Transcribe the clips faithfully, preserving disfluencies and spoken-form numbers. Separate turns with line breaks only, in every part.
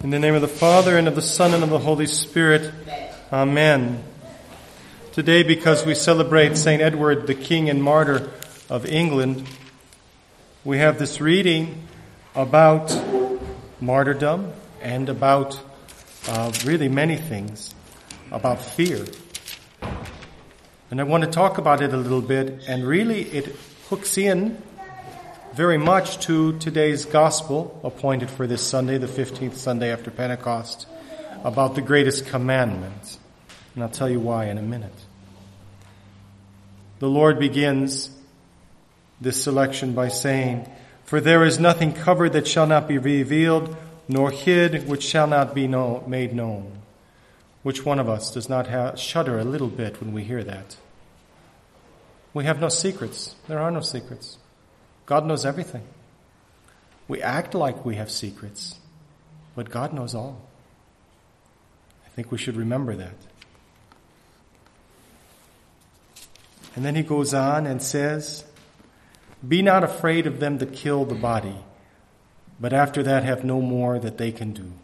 In the name of the Father, and of the Son, and of the Holy Spirit. Amen. Today, because we celebrate Saint Edward, the King and Martyr of England, we have this reading about martyrdom and about uh, really many things, about fear. And I want to talk about it a little bit, and really it hooks in very much to today's gospel, appointed for this Sunday, the fifteenth Sunday after Pentecost, about the greatest commandment. And I'll tell you why in a minute. The Lord begins this selection by saying, "For there is nothing covered that shall not be revealed, nor hid which shall not be know, made known." Which one of us does not have, shudder a little bit when we hear that? We have no secrets. There are no secrets. God knows everything. We act like we have secrets, but God knows all. I think we should remember that. And then he goes on and says, "Be not afraid of them that kill the body, but after that have no more that they can do."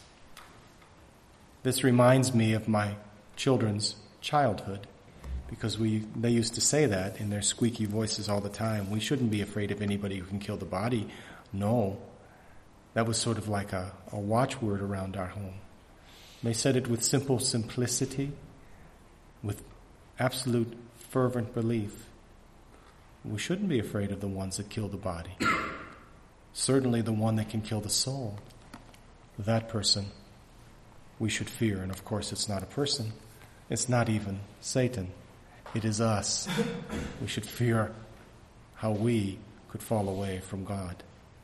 This reminds me of my children's childhood, because we they used to say that in their squeaky voices all the time. We shouldn't be afraid of anybody who can kill the body. No. That was sort of like a, a watchword around our home. They said it with simple simplicity, with absolute fervent belief. We shouldn't be afraid of the ones that kill the body. Certainly the one that can kill the soul. That person we should fear. And of course it's not a person. It's not even Satan. It is us. We should fear how we could fall away from God.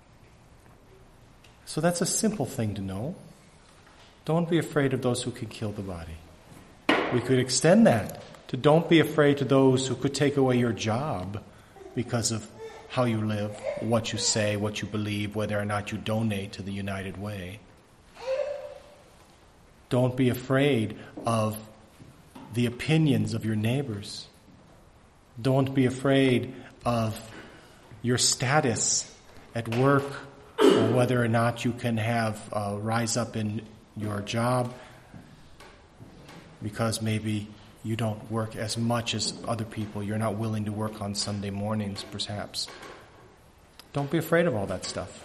So that's a simple thing to know. Don't be afraid of those who can kill the body. We could extend that to don't be afraid to those who could take away your job because of how you live, what you say, what you believe, whether or not you donate to the United Way. Don't be afraid of the opinions of your neighbors. Don't be afraid of your status at work, or whether or not you can have uh, rise up in your job because maybe you don't work as much as other people. You're not willing to work on Sunday mornings, perhaps. Don't be afraid of all that stuff.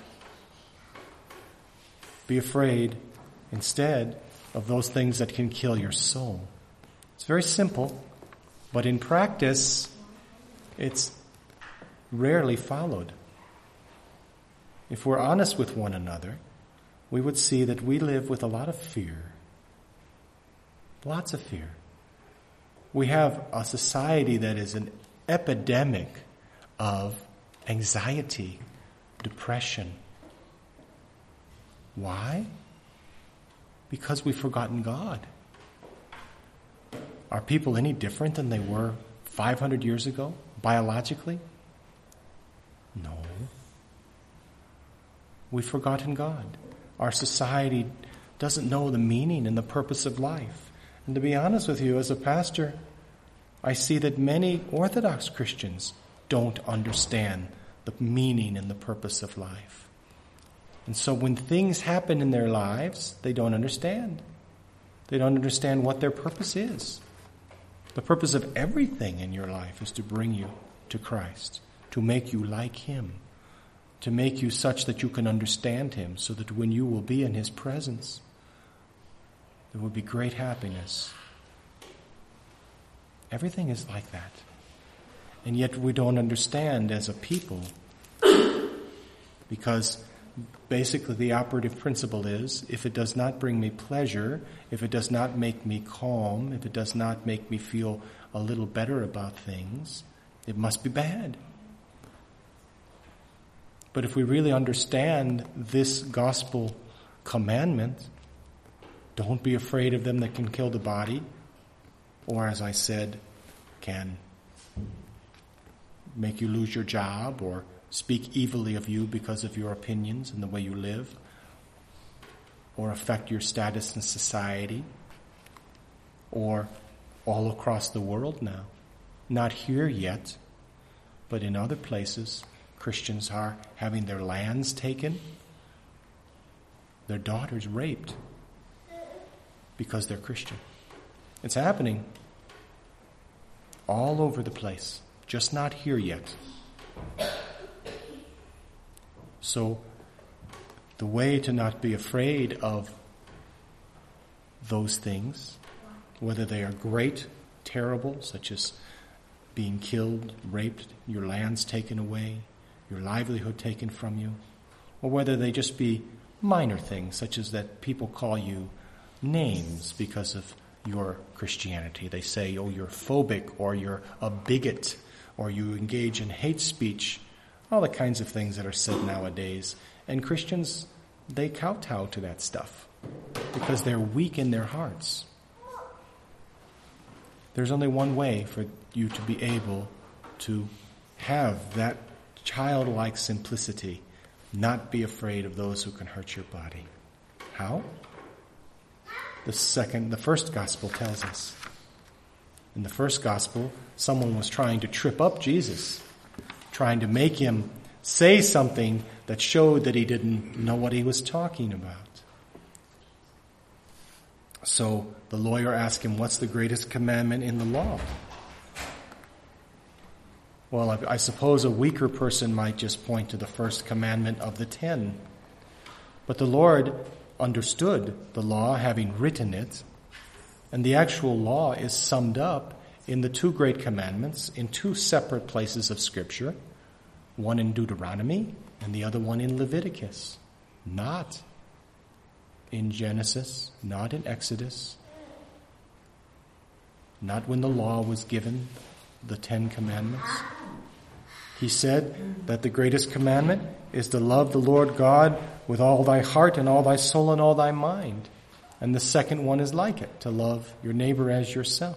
Be afraid, instead, of those things that can kill your soul. It's very simple, but in practice, it's rarely followed. If we're honest with one another, we would see that we live with a lot of fear. Lots of fear. We have a society that is an epidemic of anxiety, depression. Why? Because we've forgotten God. Are people any different than they were five hundred years ago, biologically? No. We've forgotten God. Our society doesn't know the meaning and the purpose of life. And to be honest with you, as a pastor, I see that many Orthodox Christians don't understand the meaning and the purpose of life. And so when things happen in their lives, they don't understand. They don't understand what their purpose is. The purpose of everything in your life is to bring you to Christ, to make you like Him, to make you such that you can understand Him, so that when you will be in His presence, there will be great happiness. Everything is like that. And yet we don't understand as a people, because basically the operative principle is, if it does not bring me pleasure, if it does not make me calm, if it does not make me feel a little better about things, it must be bad. But if we really understand this gospel commandment, don't be afraid of them that can kill the body, or as I said, can make you lose your job, or speak evilly of you because of your opinions and the way you live, or affect your status in society, or all across the world now. Not here yet, but in other places, Christians are having their lands taken, their daughters raped because they're Christian. It's happening all over the place, just not here yet. So the way to not be afraid of those things, whether they are great, terrible, such as being killed, raped, your lands taken away, your livelihood taken from you, or whether they just be minor things, such as that people call you names because of your Christianity. They say, oh, you're phobic, or you're a bigot, or you engage in hate speech, all the kinds of things that are said nowadays. And Christians, they kowtow to that stuff because they're weak in their hearts. There's only one way for you to be able to have that childlike simplicity, not be afraid of those who can hurt your body. How? The second, the first gospel tells us. In the first gospel, someone was trying to trip up Jesus, trying to make him say something that showed that he didn't know what he was talking about. So the lawyer asked him, what's the greatest commandment in the law? Well, I, I suppose a weaker person might just point to the first commandment of the ten. But the Lord understood the law, having written it, and the actual law is summed up in the two great commandments in two separate places of Scripture, one in Deuteronomy and the other one in Leviticus, not in Genesis, not in Exodus, not when the law was given, the Ten Commandments. He said that the greatest commandment is to love the Lord God with all thy heart and all thy soul and all thy mind. And the second one is like it, to love your neighbor as yourself.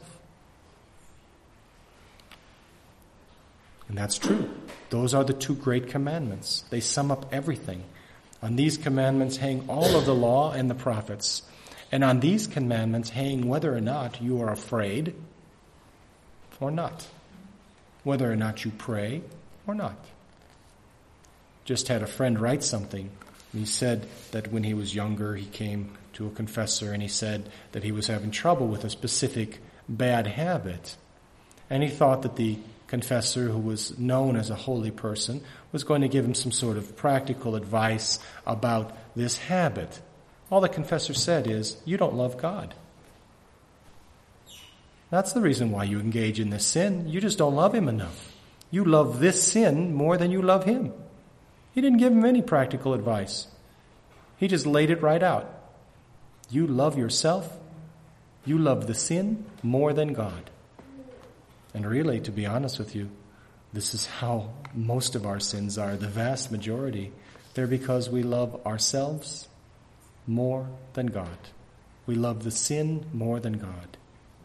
And that's true. Those are the two great commandments. They sum up everything. On these commandments hang all of the law and the prophets. And on these commandments hang whether or not you are afraid or not. Whether or not you pray or not. Just had a friend write something. He said that when he was younger, he came to a confessor and he said that he was having trouble with a specific bad habit. And he thought that the confessor, who was known as a holy person, was going to give him some sort of practical advice about this habit. All the confessor said is, you don't love God. That's the reason why you engage in this sin. You just don't love him enough. You love this sin more than you love him. He didn't give him any practical advice. He just laid it right out. You love yourself. You love the sin more than God. And really, to be honest with you, this is how most of our sins are, the vast majority. They're because we love ourselves more than God. We love the sin more than God.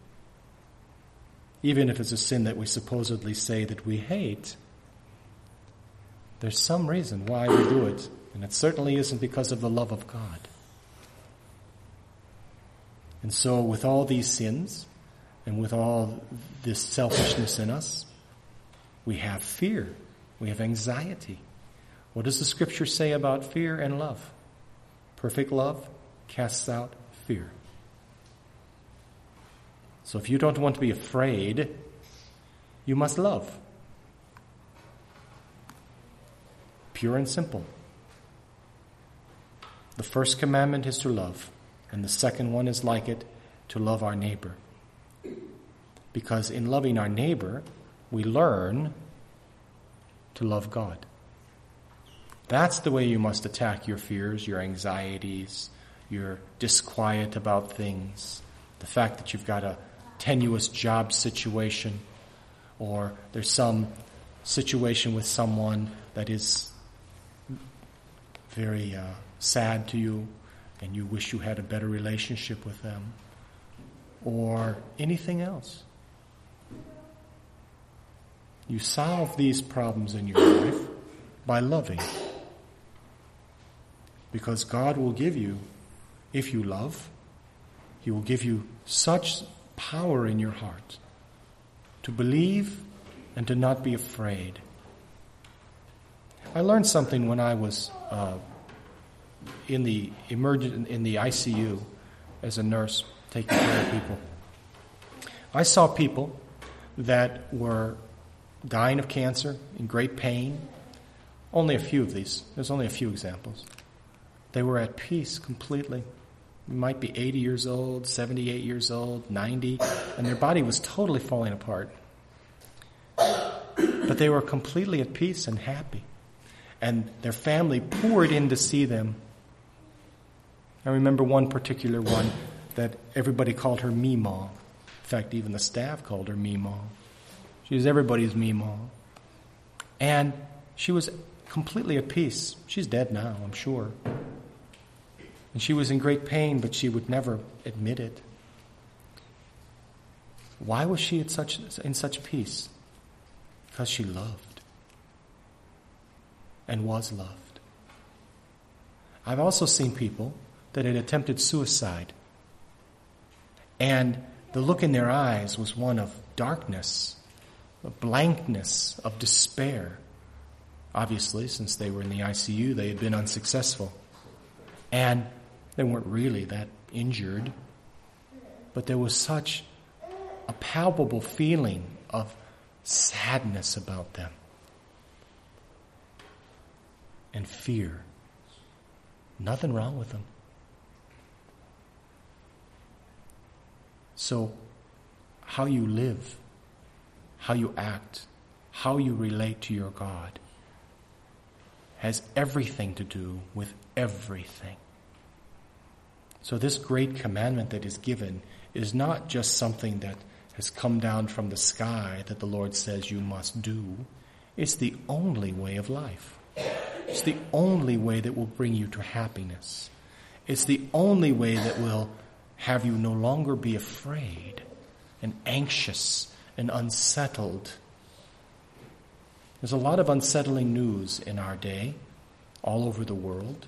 Even if it's a sin that we supposedly say that we hate, there's some reason why we do it, and it certainly isn't because of the love of God. And so with all these sins, and with all this selfishness in us, we have fear. We have anxiety. What does the Scripture say about fear and love? Perfect love casts out fear. So if you don't want to be afraid, you must love. Pure and simple. The first commandment is to love, and the second one is like it, to love our neighbor. Because in loving our neighbor, we learn to love God. That's the way you must attack your fears, your anxieties, your disquiet about things, the fact that you've got a tenuous job situation, or there's some situation with someone that is very uh, sad to you, and you wish you had a better relationship with them, or anything else. You solve these problems in your life by loving. Because God will give you, if you love, He will give you such power in your heart to believe and to not be afraid. I learned something when I was uh, in the emergent in the I C U as a nurse taking care of people. I saw people that were dying of cancer, in great pain. Only a few of these. There's only a few examples. They were at peace completely. They might be eighty years old, seventy-eight years old, ninety, and their body was totally falling apart. But they were completely at peace and happy. And their family poured in to see them. I remember one particular one that everybody called her Meemaw. In fact, even the staff called her Meemaw. She was everybody's Meemaw. And she was completely at peace. She's dead now, I'm sure. And she was in great pain, but she would never admit it. Why was she at such, in such peace? Because she loved and was loved. I've also seen people that had attempted suicide, and the look in their eyes was one of darkness, of blankness, of despair. Obviously, since they were in the I C U, they had been unsuccessful. And they weren't really that injured, but there was such a palpable feeling of sadness about them and fear. Nothing wrong with them. So, how you live, how you act, how you relate to your God has everything to do with everything. So this great commandment that is given is not just something that has come down from the sky that the Lord says you must do. It's the only way of life. It's the only way that will bring you to happiness. It's the only way that will have you no longer be afraid and anxious and unsettled. There's a lot of unsettling news in our day, all over the world.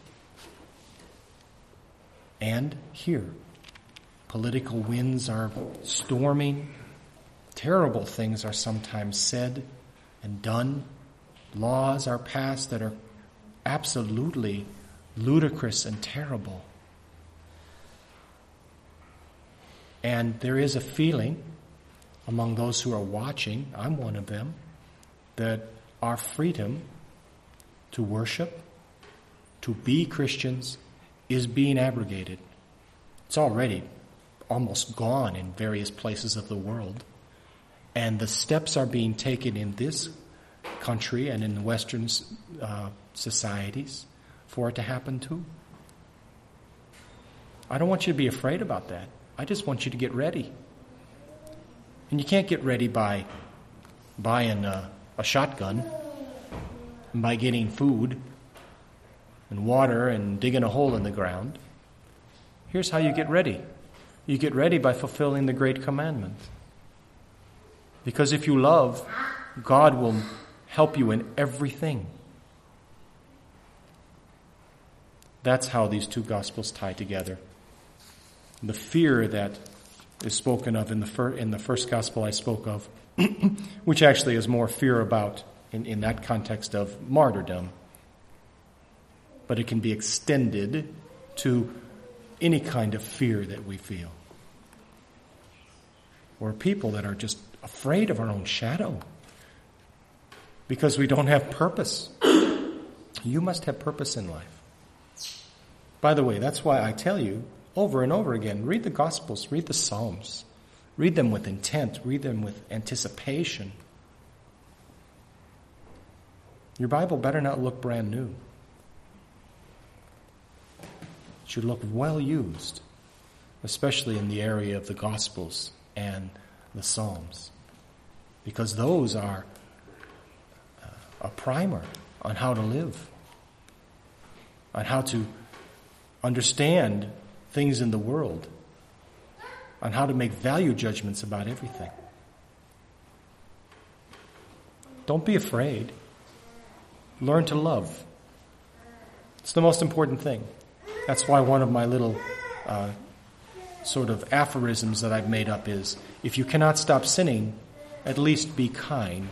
And here, political winds are storming. Terrible things are sometimes said and done. Laws are passed that are absolutely ludicrous and terrible. And there is a feeling among those who are watching, I'm one of them, that our freedom to worship, to be Christians, is being abrogated. It's already almost gone in various places of the world. And the steps are being taken in this country and in the Western uh, societies for it to happen too. I don't want you to be afraid about that. I just want you to get ready. And you can't get ready by buying a, a shotgun and by getting food and water and digging a hole in the ground. Here's how you get ready. You get ready by fulfilling the great commandment. Because if you love, God will help you in everything. That's how these two Gospels tie together. The fear that is spoken of in the, fir- in the first Gospel I spoke of, which actually is more fear about, in, in that context of martyrdom. But it can be extended to any kind of fear that we feel. We're people that are just afraid of our own shadow because we don't have purpose. You must have purpose in life. By the way, that's why I tell you over and over again, read the Gospels, read the Psalms. Read them with intent, read them with anticipation. Your Bible better not look brand new. It should look well used, especially in the area of the Gospels and the Psalms, because those are a primer on how to live, on how to understand things in the world, on how to make value judgments about everything. Don't be afraid. Learn to love. It's the most important thing. That's why one of my little uh, sort of aphorisms that I've made up is, if you cannot stop sinning, at least be kind.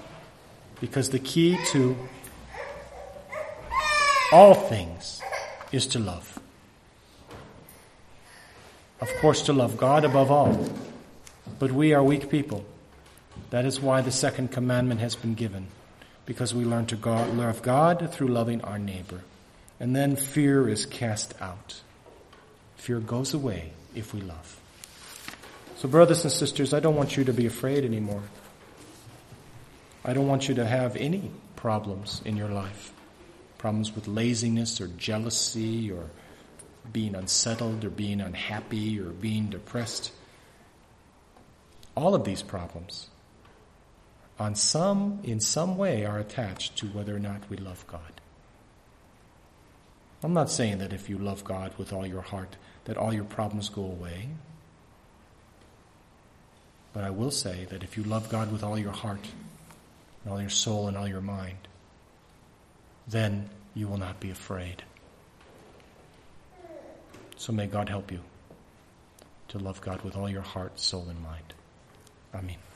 Because the key to all things is to love. Of course, to love God above all. But we are weak people. That is why the second commandment has been given, because we learn to God, love God through loving our neighbor. And then fear is cast out. Fear goes away if we love. So brothers and sisters, I don't want you to be afraid anymore. I don't want you to have any problems in your life. Problems with laziness or jealousy or being unsettled or being unhappy or being depressed. All of these problems on some, in some way are attached to whether or not we love God. I'm not saying that if you love God with all your heart, that all your problems go away. But I will say that if you love God with all your heart, and all your soul and all your mind, then you will not be afraid. So may God help you to love God with all your heart, soul, and mind. Amen.